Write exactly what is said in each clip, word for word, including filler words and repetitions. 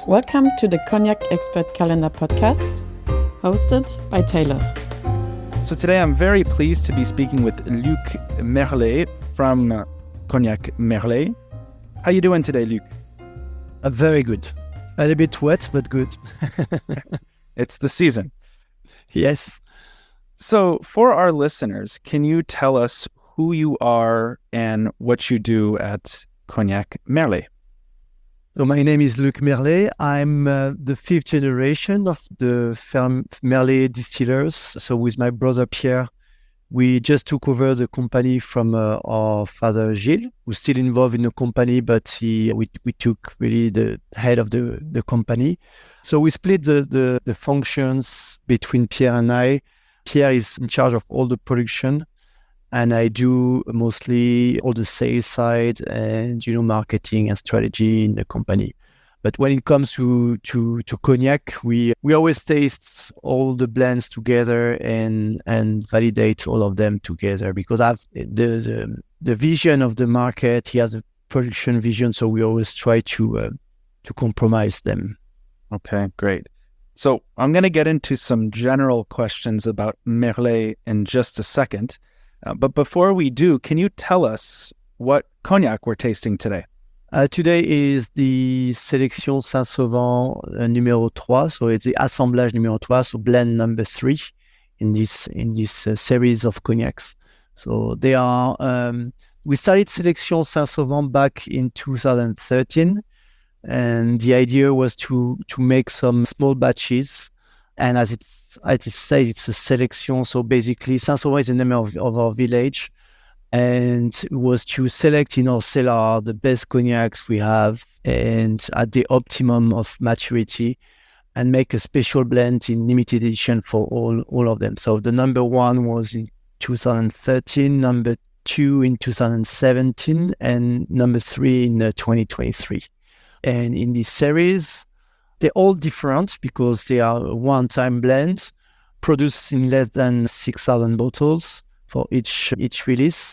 Welcome to the Cognac Expert Calendar podcast, hosted by Taylor. So today I'm very pleased to be speaking with Luc Merlet from Cognac Merlet. How you doing today, Luc? Uh, very good. A little bit wet, but good. It's the season. Yes. So for our listeners, can you tell us who you are and what you do at Cognac Merlet? So my name is Luc Merlet. I'm uh, the fifth generation of the Ferme Merlet distillers. So with my brother Pierre, we just took over the company from uh, our father Gilles, who's still involved in the company, but he we, we took really the head of the, the company. So we split the, the, the functions between Pierre and I. Pierre is in charge of all the production, and I do mostly all the sales side and, you know, marketing and strategy in the company. But when it comes to to, to cognac, we we always taste all the blends together and and validate all of them together, because I've the the, the vision of the market. He has a production vision, so we always try to uh, to compromise them. Okay, great. So I'm going to get into some general questions about Merlet in just a second. Uh, but before we do, can you tell us what cognac we're tasting today? Uh, today is the Sélection Saint-Sauvant uh, numéro trois, so it's the assemblage numéro trois, so blend number three in this in this uh, series of cognacs. So they are. Um, we started Sélection Saint-Sauvant back in two thousand thirteen, and the idea was to to make some small batches. And as it's as it said, it's a selection. So basically, Saint-Sauvant is the name of, of our village, and it was to select in our cellar the best cognacs we have and at the optimum of maturity, and make a special blend in limited edition for all all of them. So the number one was in two thousand thirteen, number two in two thousand seventeen, and number three in uh, twenty twenty-three. And in this series, they're all different because they are one-time blends produced in less than six thousand bottles for each each release.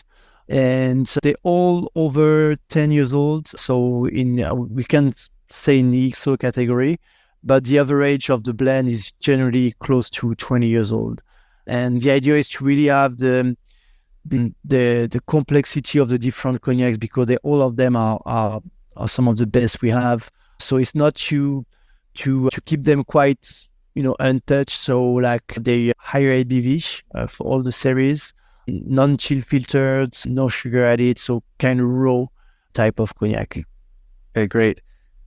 And they're all over ten years old. So in uh, we can say in the X O category, but the average of the blend is generally close to twenty years old. And the idea is to really have the the the, the complexity of the different cognacs, because they all of them are, are are some of the best we have. So it's not to to to keep them quite, you know, untouched. So like the higher A B V uh, for all the series, non-chill filtered, no sugar added, so kind of raw type of cognac. Okay, great.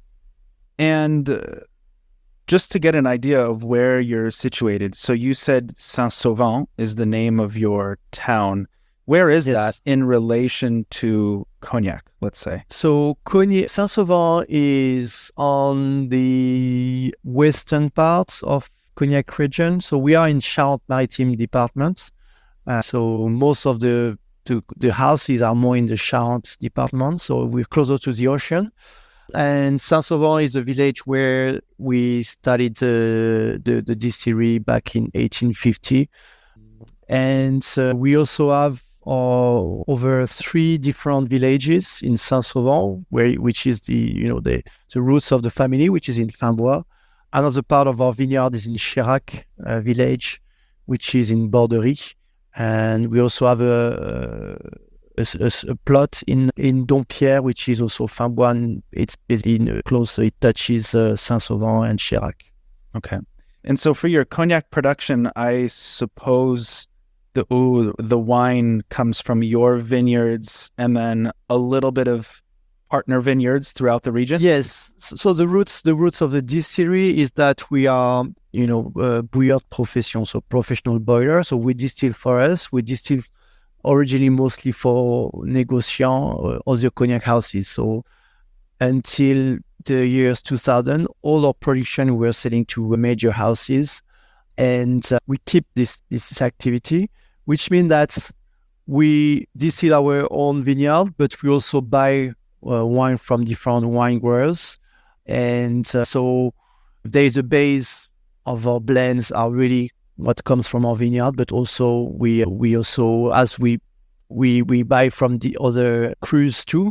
And uh, just to get an idea of where you're situated, so you said Saint-Sauvant is the name of your town. Where is Yes. that in relation to cognac, let's say? So Cognac, Saint-Sauvant is on the western parts of Cognac region. So we are in Charente-Maritime department. Uh, so most of the, the the houses are more in the Charente department. So we're closer to the ocean. And Saint-Sauvant is a village where we started uh, the, the distillery back in eighteen fifty. And uh, we also have uh, over three different villages in Saint-Sauvant, where which is the you know the, the roots of the family, which is in Finbois. Another part of our vineyard is in Chirac uh, village, which is in Borderie. And we also have a, a, a, a plot in, in Dompierre, which is also Finbois. And it's basically close, so it touches uh, Saint-Sauvant and Chirac. Okay. And so for your cognac production, I suppose the ooh, the wine comes from your vineyards and then a little bit of partner vineyards throughout the region? Yes. So, so the roots the roots of the distillery is that we are, you know, uh, bouillard profession, so professional boiler. So we distill for us. We distill originally mostly for négociants or other cognac houses. So until the years two thousand, all our production we were selling to major houses, and uh, we keep this this activity, which means that we distill our own vineyard, but we also buy uh, wine from different wine growers, and uh, so there is a base of our blends are really what comes from our vineyard, but also we we also as we we we buy from the other crews too.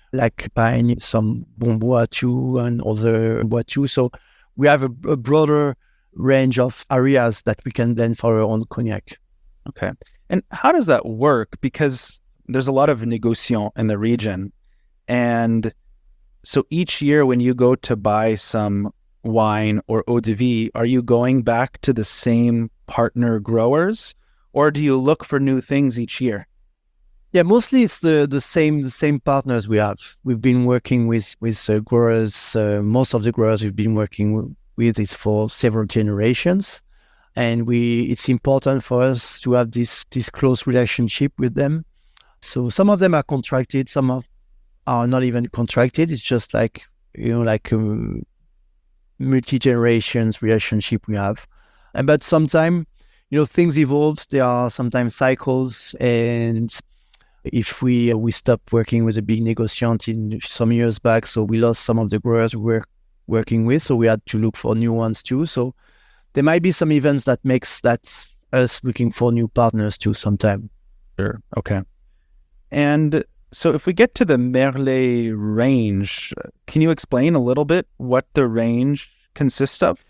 like buying some Bon Boitou and other Boitou. So we have a, a broader range of areas that we can blend for our own cognac. Okay. And how does that work? Because there's a lot of négociants in the region. And so each year when you go to buy some wine or eau de vie, are you going back to the same partner growers, or do you look for new things each year? Yeah, mostly it's the, the same the same partners we have. We've been working with with uh, growers. Uh, most of the growers we've been working with is for several generations, and we it's important for us to have this this close relationship with them. So some of them are contracted, some of are not even contracted. It's just like you know like a multi generations relationship we have, and but sometimes you know things evolve. There are sometimes cycles, and if we uh, we stopped working with a big négociant in some years back, so we lost some of the growers we were working with, so we had to look for new ones too. So there might be some events that makes that us looking for new partners too sometime. Sure. Okay. And so if we get to the Merlet range, can you explain a little bit what the range consists of?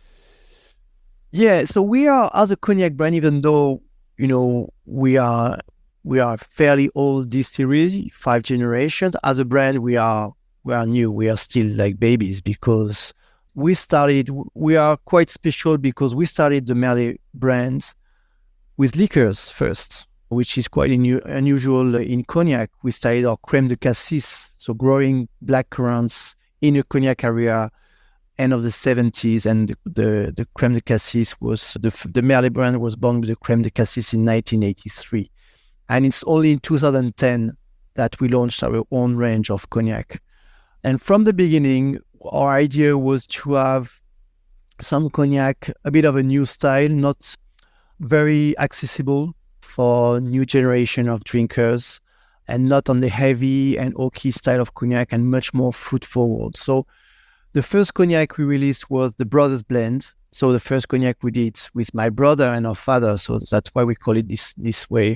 Yeah, so we are, as a cognac brand, even though, you know, we are we are fairly old distillery, five generations, as a brand, we are we are new. We are still like babies because we started, we are quite special because we started the Merlet brand with liqueurs first, which is quite inu- unusual in cognac. We started our crème de cassis, so growing black currants in a cognac area, end of the seventies, and the, the crème de cassis was, the, the Merlet brand was born with the crème de cassis in nineteen eighty-three. And it's only in two thousand ten that we launched our own range of cognac. And from the beginning, our idea was to have some cognac, a bit of a new style, not very accessible for new generation of drinkers, and not on the heavy and oaky style of cognac, and much more fruit forward. So the first cognac we released was the Brothers Blend. So the first cognac we did with my brother and our father. So that's why we call it this this way.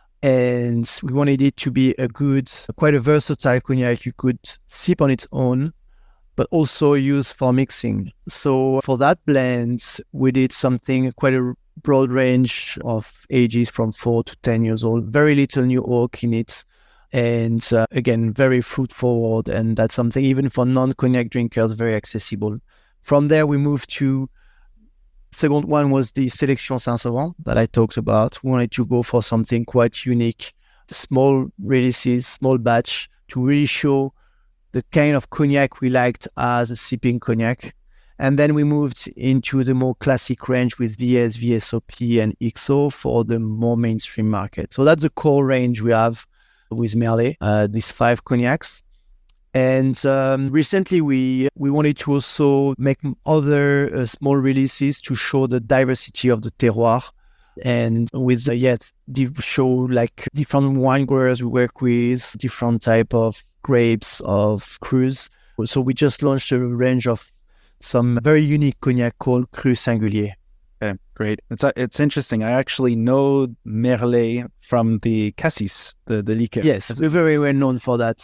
And we wanted it to be a good, quite a versatile cognac you could sip on its own, but also use for mixing. So for that blend, we did something, quite a broad range of ages from four to ten years old, very little new oak in it. And uh, again, very fruit forward. And that's something even for non-cognac drinkers, very accessible. From there, we moved to, second one was the Sélection Saint-Sauvant that I talked about. We wanted to go for something quite unique, small releases, small batch, to really show the kind of cognac we liked as a sipping cognac. And then we moved into the more classic range with V S, V S O P, and X O for the more mainstream market. So that's the core range we have with Merlet, uh, these five cognacs. And um, recently we we wanted to also make other uh, small releases to show the diversity of the terroir, and with uh, yet div- show like different wine growers we work with, different type of grapes, of crus. So we just launched a range of some very unique cognac called Cru Singulier. Okay, great. It's uh, it's interesting. I actually know Merlet from the cassis, the the liqueur. Yes, we're very well known for that.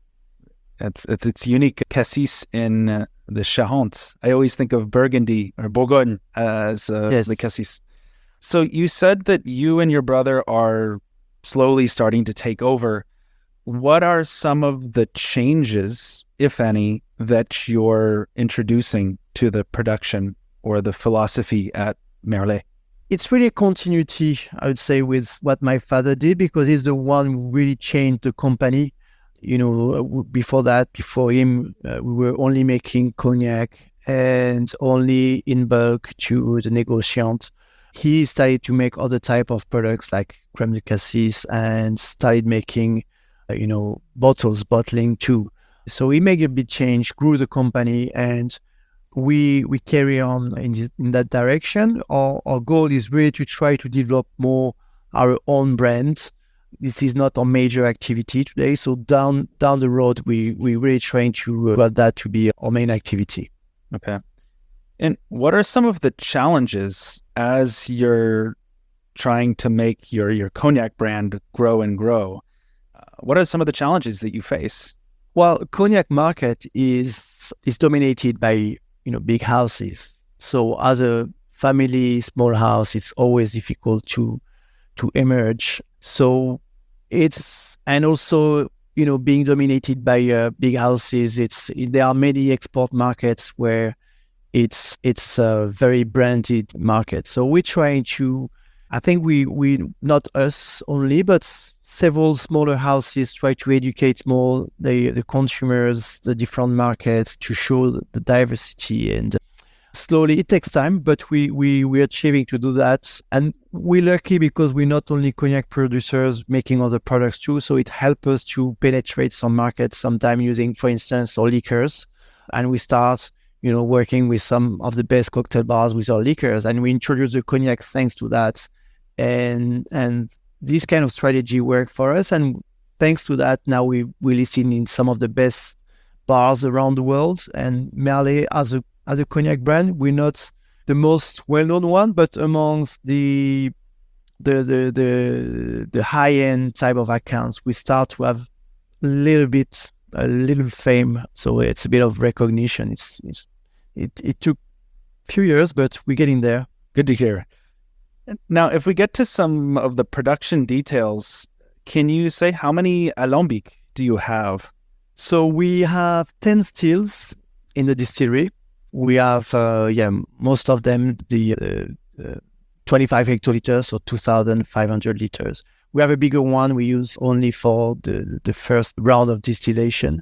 It's it's it's unique cassis in uh, the Charente. I always think of Burgundy or Bourgogne as uh, Yes. the cassis. So you said that you and your brother are slowly starting to take over. What are some of the changes, if any, that you're introducing to the production or the philosophy at Merlet? It's really a continuity, I would say, with what my father did, because he's the one who really changed the company. You know, before that, before him, uh, we were only making cognac and only in bulk to the négociant. He started to make other type of products like crème de cassis, and started making, uh, you know, bottles, bottling too. So he made a big change, grew the company, and we we carry on in, in that direction. Our, our goal is really to try to develop more our own brand. This is not our major activity today. So down down the road, we we really trying to uh, that to be our main activity. Okay. And what are some of the challenges as you're trying to make your, your cognac brand grow and grow? Uh, what are some of the challenges that you face? Well, cognac market is is dominated by, you know, big houses. So as a family small house, it's always difficult to to emerge. So it's and also, you know, being dominated by uh, big houses, it's there are many export markets where it's it's a very branded market. So we're trying to, I think we we not us only, but s- several smaller houses try to educate more the the consumers, the different markets, to show the the diversity. And slowly it takes time, but we we we're achieving to do that. And we're lucky because we're not only cognac producers making other products too, so it helps us to penetrate some markets, sometime using, for instance, our liquors. And we start, you know, working with some of the best cocktail bars with our liquors, and we introduce the cognac thanks to that. And and this kind of strategy worked for us, and thanks to that, now we we listen in some of the best bars around the world. And Merlot as a as a cognac brand, we're not the most well-known one, but amongst the the the the, the high-end type of accounts, we start to have a little bit a little fame. So it's a bit of recognition. It's, it's it it took a few years, but we're getting there. Good to hear. Now, if we get to some of the production details, can you say how many alambic do you have? So we have ten stills in the distillery. We have, uh, yeah, most of them the uh, uh, twenty-five hectoliters, so two thousand five hundred liters. We have a bigger one we use only for the, the first round of distillation.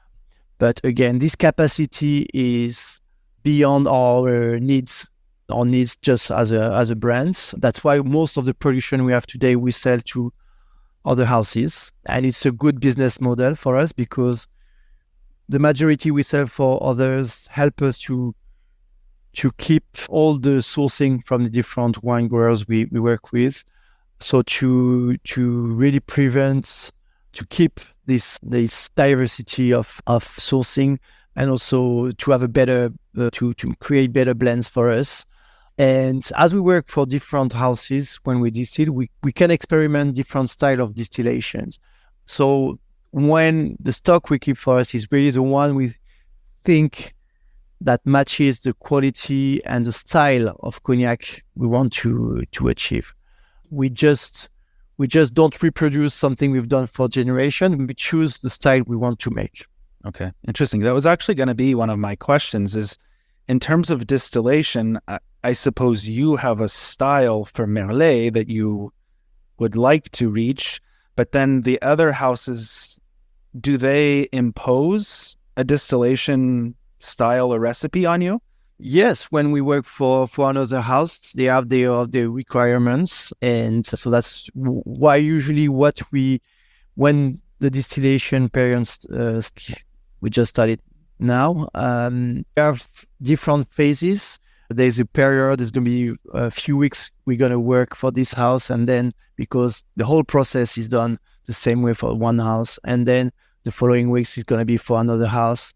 But again, this capacity is beyond our needs, our needs just as a as a brand. That's why most of the production we have today, we sell to other houses. And it's a good business model for us because the majority we sell for others help us to to keep all the sourcing from the different wine growers we, we work with. So to to really prevent, to keep this this diversity of, of sourcing, and also to have a better, uh, to, to create better blends for us. And as we work for different houses, when we distill, we, we can experiment different style of distillations. So when the stock we keep for us is really the one we think that matches the quality and the style of cognac we want to to achieve. We just we just don't reproduce something we've done for generation. We choose the style we want to make. Okay, interesting. That was actually going to be one of my questions is, in terms of distillation, I, I suppose you have a style for Merlot that you would like to reach, but then the other houses, do they impose a distillation style or recipe on you? Yes, when we work for, for another house, they have their their requirements, and so that's why usually what we, when the distillation periods, uh, we just started now, um, we have different phases. There's a period, there's going to be a few weeks we're going to work for this house, and then because the whole process is done the same way for one house, and then the following weeks is going to be for another house.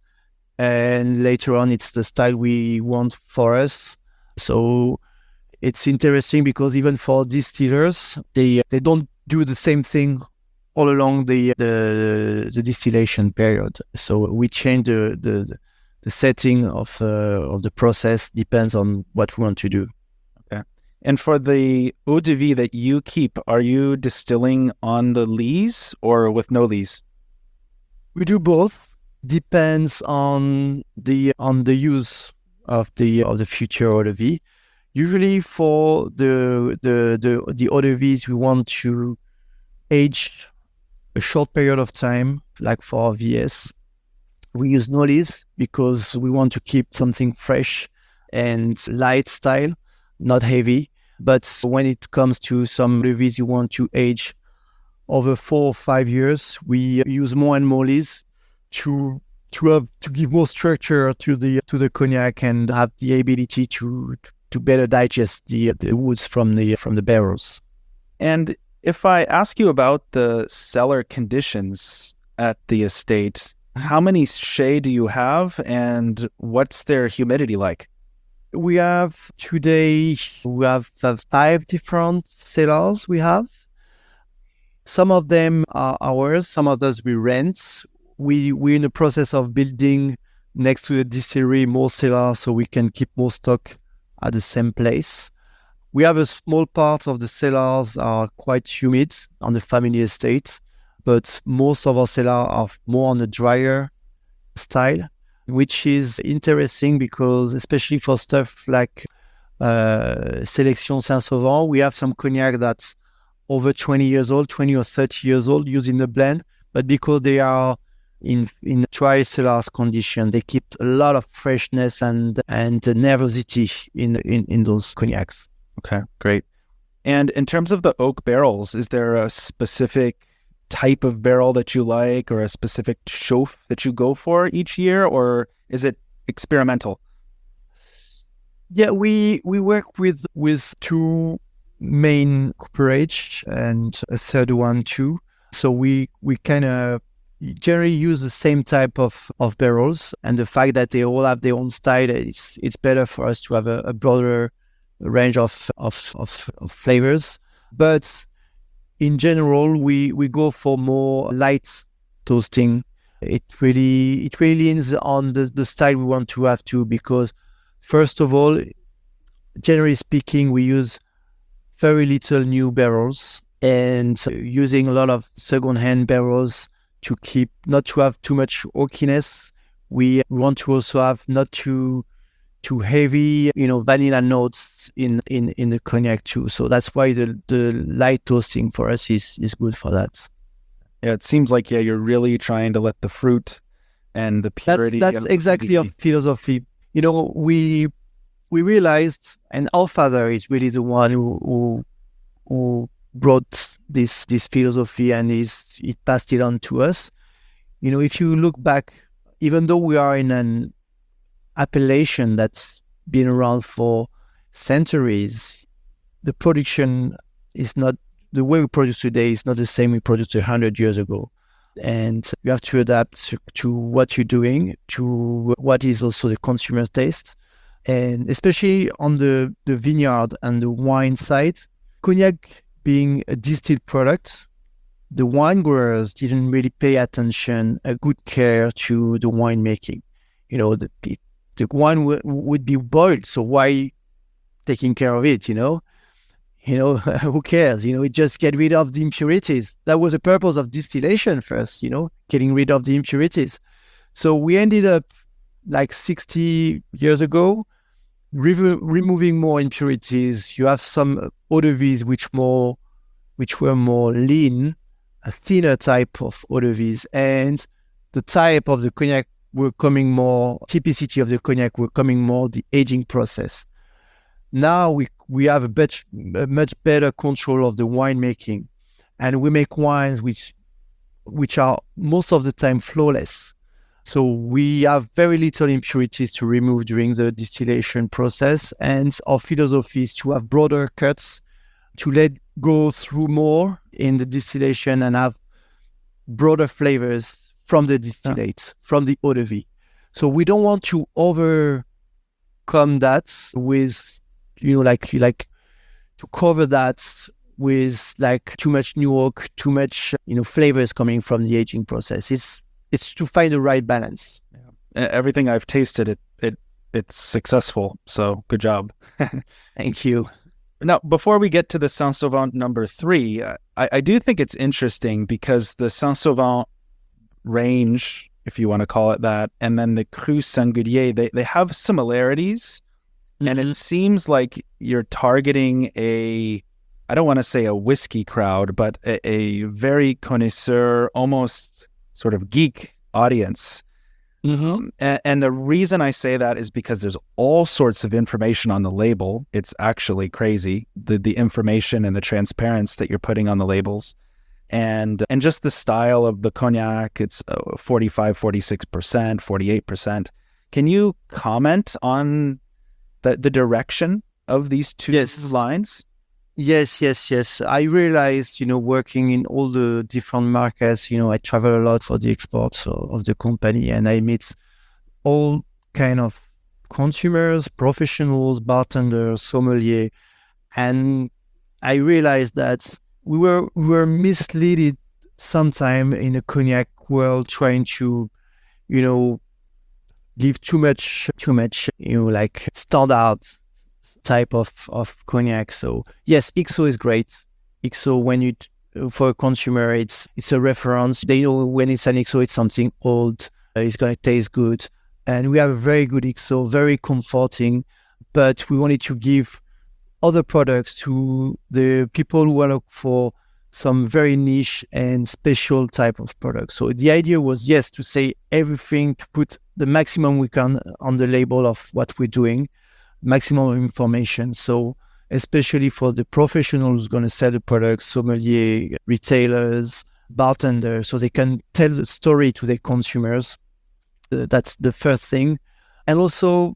And later on, it's the style we want for us. So it's interesting because even for distillers, they they don't do the same thing all along the the, the distillation period. So we change the the, the setting of uh, of the process depends on what we want to do. Okay. And for the eau de vie that you keep, are you distilling on the lees or with no lees? We do both. Depends on the on the use of the of the future eau de vie. Usually for the the the the eau de vies, we want to age a short period of time, like for V S. We use Nollies because we want to keep something fresh and light style, not heavy. But when it comes to some eau de vies you want to age over four or five years, we use more and more lees to to have to give more structure to the to the cognac and have the ability to to better digest the the woods from the from the barrels. And if I ask you about the cellar conditions at the estate, how many shea do you have and what's their humidity like? We have today we have five different cellars we have. Some of them are ours, some of those we rent. we we're in the process of building next to the distillery more cellars so we can keep more stock at the same place. We have a small part of the cellars are quite humid on the family estate, but most of our cellars are more on the drier style, which is interesting because especially for stuff like uh, Sélection Saint-Sauvant, we have some cognac that's over twenty years old, twenty or thirty years old, used in the blend, but because they are in in dry cellars condition, they keep a lot of freshness and and nervosity in in, in those cognacs. Okay, great. And in terms of the oak barrels, is there a specific type of barrel that you like or a specific chauffe that you go for each year, or is it experimental? Yeah, we we work with with two main cooperage and a third one too. So we we kind of generally use the same type of, of barrels, and the fact that they all have their own style, it's it's better for us to have a, a broader range of, of of of flavors. But in general, we we go for more light toasting. It really it really is on the, the style we want to have too, because first of all, generally speaking, we use very little new barrels and using a lot of second-hand barrels to keep, not to have too much oakiness. We want to also have not too too heavy, you know, vanilla notes in, in, in the cognac too. So that's why the, the light toasting for us is, is good for that. Yeah, it seems like, yeah, you're really trying to let the fruit and the purity. That's, that's exactly our philosophy. You know, we we realized, and our father is really the one who who, who brought this this philosophy and is he passed it on to us. You know, if you look back, even though we are in an appellation that's been around for centuries, the production is not the way we produce today is not the same we produced a hundred years ago. And you have to adapt to, to what you're doing, to what is also the consumer's taste. And especially on the, the vineyard and the wine side, cognac being a distilled product, the wine growers didn't really pay attention, a good care to the winemaking. You know, the, the wine w- would be boiled, so why taking care of it, you know? You know, who cares? You know, it just get rid of the impurities. That was the purpose of distillation first, you know, getting rid of the impurities. So we ended up like sixty years ago, re- removing more impurities. You have some eau de vie which more, which were more lean, a thinner type of eau de vie, and the type of the cognac were coming more, typicity of the cognac were coming more the aging process. Now we we have a, bet, a much better control of the winemaking, and we make wines which which are most of the time flawless. So we have very little impurities to remove during the distillation process, and our philosophy is to have broader cuts, to let go through more in the distillation and have broader flavors from the distillate, yeah. from the eau de vie. So we don't want to overcome that with, you know, like like to cover that with like too much new oak, too much, you know, flavors coming from the aging process. It's it's to find the right balance. Yeah. Everything I've tasted, it it it's successful. So good job. Thank you. Now, before we get to the Saint-Sauvant number three, I, I do think it's interesting because the Saint-Sauvant range, if you want to call it that, and then the Cru Singulier, they, they have similarities. Mm-hmm. And it seems like you're targeting a, I don't want to say a whiskey crowd, but a, a very connoisseur, almost sort of geek audience. Mm-hmm. Um, and, and the reason I say that is because there's all sorts of information on the label. It's actually crazy, the the information and the transparency that you're putting on the labels. And and just the style of the cognac, it's uh, forty-five, forty-six percent, forty-eight percent. Can you comment on the, the direction of these two yes. lines? Yes, yes, yes. I realized, you know, working in all the different markets, you know, I travel a lot for the exports of the company, and I meet all kind of consumers, professionals, bartenders, sommelier, and I realized that we were we were misled sometime in a cognac world trying to, you know, give too much, too much, you know, like standard type of, of cognac. So yes, X O is great. X O, when you, for a consumer, it's it's a reference. They know when it's an X O, it's something old. Uh, it's going to taste good. And we have a very good X O, very comforting. But we wanted to give other products to the people who are looking for some very niche and special type of products. So the idea was, yes, to say everything, to put the maximum we can on the label of what we're doing, maximum of information. So especially for the professionals who's going to sell the products, sommelier, retailers, bartenders, so they can tell the story to their consumers. Uh, that's the first thing. And also,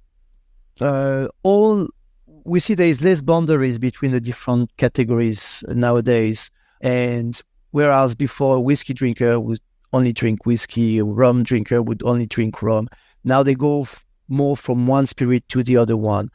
uh, all we see there is less boundaries between the different categories nowadays. And whereas before, a whiskey drinker would only drink whiskey, a rum drinker would only drink rum. Now they go f- more from one spirit to the other one.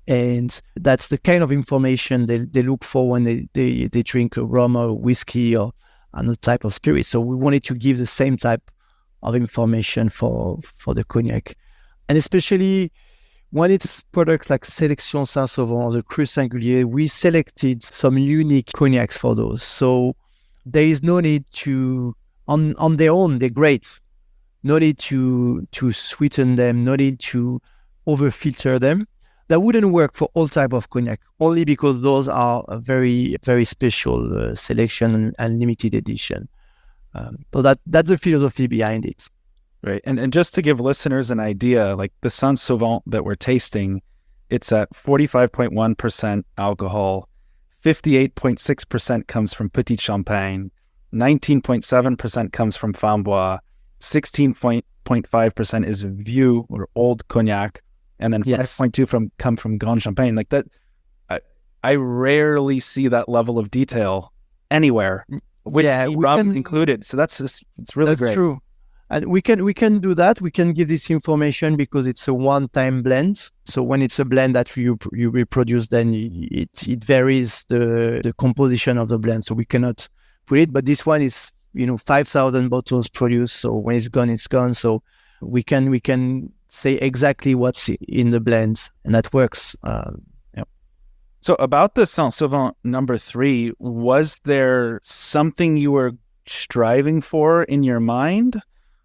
And that's the kind of information they, they look for when they, they, they drink a rum or whiskey or another type of spirit. So we wanted to give the same type of information for, for the cognac. And especially when it's products like Sélection Saint-Sauvant or the Cru Singulier, we selected some unique cognacs for those. So there is no need to, on, on their own, they're great. No need to, to sweeten them, no need to over-filter them. That wouldn't work for all type of cognac, only because those are a very, very special uh, selection and, and limited edition. Um, so that that's the philosophy behind it. Right. And and just to give listeners an idea, like the Saint-Sauvant that we're tasting, it's at forty-five point one percent alcohol, fifty-eight point six percent comes from Petit Champagne, nineteen point seven percent comes from Framboise, sixteen point five percent is Vieux or old cognac, and then Yes. five point two from come from Grand Champagne. Like that, I, I rarely see that level of detail anywhere, with Yeah, we rum can- included. So that's just, it's really That's great. true. And we can we can do that. We can give this information because it's a one-time blend. So when it's a blend that you you reproduce, then it it varies the the composition of the blend. So we cannot put it. But this one is, you know, five thousand bottles produced. So when it's gone, it's gone. So we can we can say exactly what's in the blend, and that works. Uh, yeah. So about the Saint-Sauvant number three, was there something you were striving for in your mind?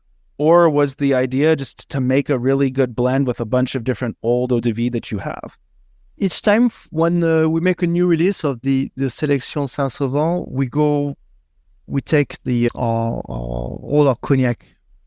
Or was the idea just to make a really good blend with a bunch of different old eau de vie that you have? Each time f- when uh, we make a new release of the the Sélection Saint-Sauvant, we go, we take the our, our, all our cognac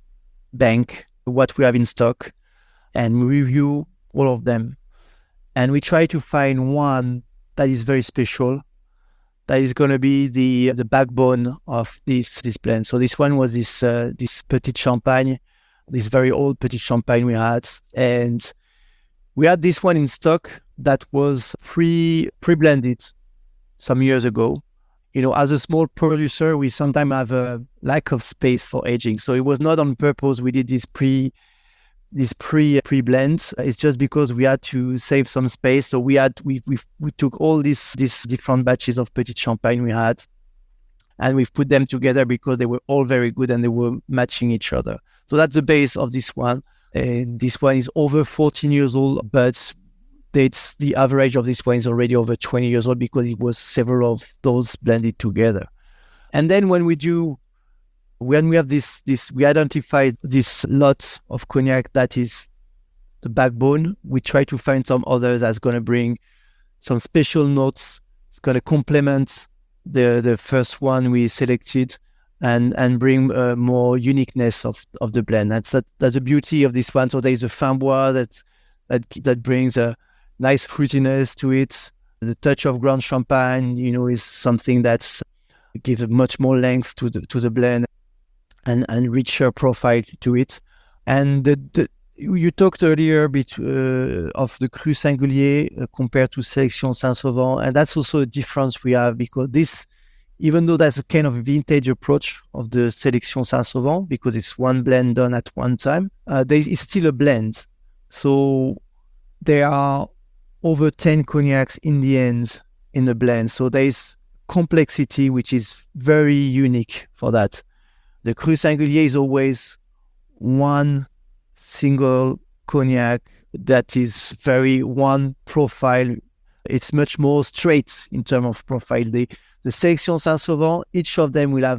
bank, what we have in stock, and we review all of them. And we try to find one that is very special, that is going to be the the backbone of this this blend. So this one was this uh, this Petit Champagne, this very old Petit Champagne we had, and we had this one in stock that was pre pre blended some years ago. You know, as a small producer, we sometimes have a lack of space for aging, so it was not on purpose. We did this pre this pre pre blends. It's just because we had to save some space. So we had we we we took all these these different batches of Petit Champagne we had, and we've put them together because they were all very good and they were matching each other. So that's the base of this one. And this one is over fourteen years old, but it's the average of this one is already over twenty years old because it was several of those blended together. And then when we do When we have this, this, we identified this lot of cognac that is the backbone. We try to find some others that's going to bring some special notes. It's going to complement the the first one we selected, and and bring uh, more uniqueness of, of the blend. That's that, that's the beauty of this one. So there is a Framboise that that that brings a nice fruitiness to it. The touch of Grand Champagne, you know, is something that gives a much more length to the to the blend. And, and richer profile to it. And the, the, you talked earlier bet, uh, of the Cru Singulier uh, compared to Sélection Saint-Sauvant, and that's also a difference we have, because this, even though that's a kind of vintage approach of the Sélection Saint-Sauvant, because it's one blend done at one time, uh, there is still a blend. So there are over ten cognacs in the end in the blend. So there is complexity, which is very unique for that. The Cru Singulier is always one single cognac that is very one profile. It's much more straight in terms of profile. The, the Sélection Saint-Sauvant, each of them will have,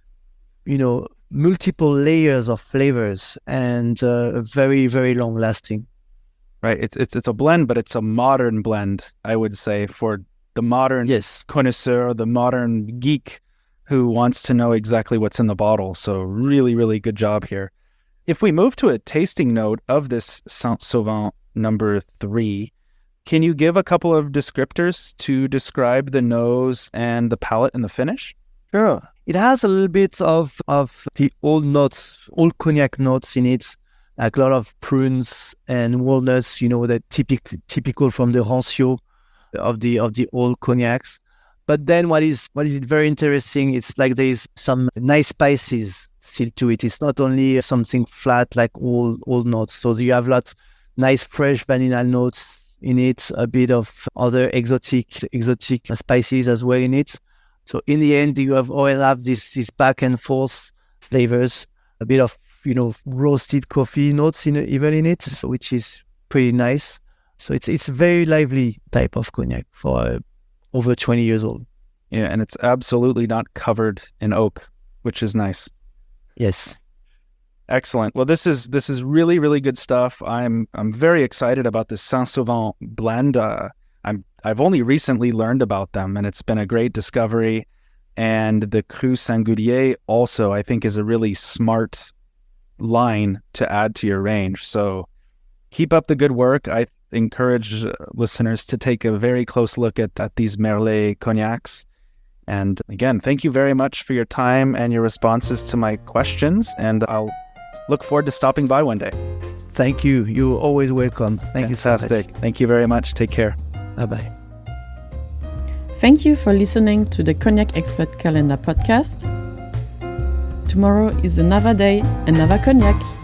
you know, multiple layers of flavors and uh, very, very long lasting. Right. It's it's it's a blend, but it's a modern blend, I would say, for the modern yes. connoisseur, the modern geek who wants to know exactly what's in the bottle. So really, really good job here. If we move to a tasting note of this Saint-Sauvant number three, can you give a couple of descriptors to describe the nose and the palate and the finish? Sure. It has a little bit of, of the old notes, old cognac notes in it, like a lot of prunes and walnuts, you know, that typical typical from the rancio of the of the old cognacs. But then what is what is very interesting, it's like there is some nice spices still to it. It's not only something flat like all old notes. So you have lots nice fresh vanilla notes in it, a bit of other exotic exotic spices as well in it. So in the end, you have always have this this back and forth flavors, a bit of, you know, roasted coffee notes in even in it, so which is pretty nice. So it's it's a very lively type of cognac for uh, over twenty years old. Yeah, and it's absolutely not covered in oak, which is nice. Yes. Excellent. Well, this is this is really, really good stuff. I'm I'm very excited about this Saint-Sauvant blend. Uh, I'm I've only recently learned about them, and it's been a great discovery. And the Cru Singulier also, I think, is a really smart line to add to your range. So keep up the good work. I encourage listeners to take a very close look at, at these Merlet cognacs. And again, thank you very much for your time and your responses to my questions. And I'll look forward to stopping by one day. Thank you. You're always welcome. Thank Fantastic. you so much. Thank you very much. Take care. Bye-bye. Thank you for listening to the Cognac Expert Calendar podcast. Tomorrow is another day, another cognac.